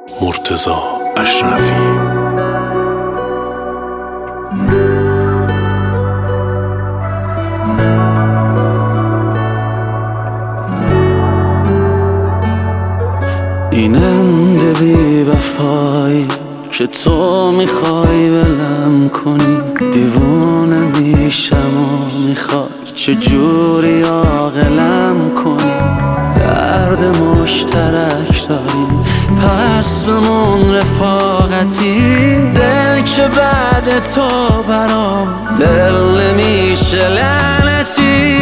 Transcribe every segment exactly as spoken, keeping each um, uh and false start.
مرتضی اشرفی. این انده بی وفایی که تو میخوای ولم کنی، دیوونه میشم و میخوای چجوری عاقلم کنی. درد مشترک داریم پس بمون رفاقتی، دل که بعد تو برام دل نمیشه لعنتی.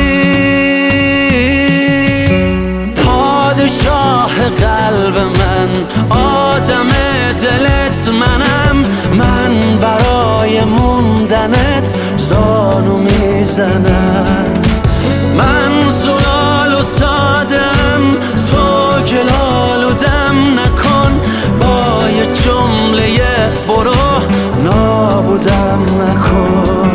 پادشاه قلب من، آدم دلت منم، من برای موندنت زانو میزنم. من زلال و سادم، تو گلال و دم نکن، با یه جمله برو نابودم نکن.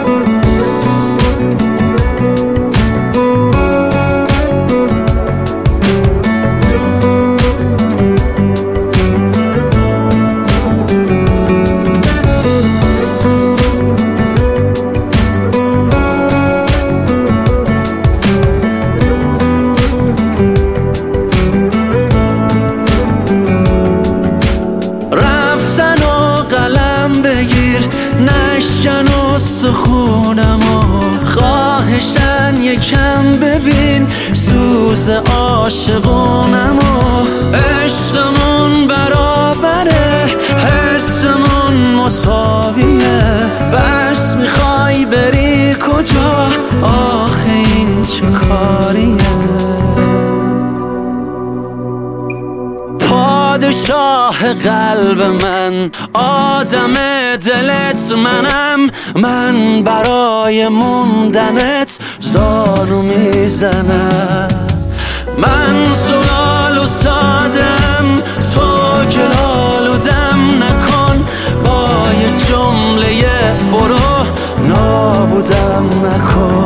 نشکن و سخونمو خواهشن یکم ببین سوز عاشقونمو. عشقمون برابره، حسمون مساویه، بس میخوای بری کجا؟ آخه این چه کاریه؟ پادشاه قلب من، آدم دلت منم، من برای موندنت زانو میزنم. من زلال و سادم، تو گلال و دم نکن، با یه جمله برو نابودم نکن.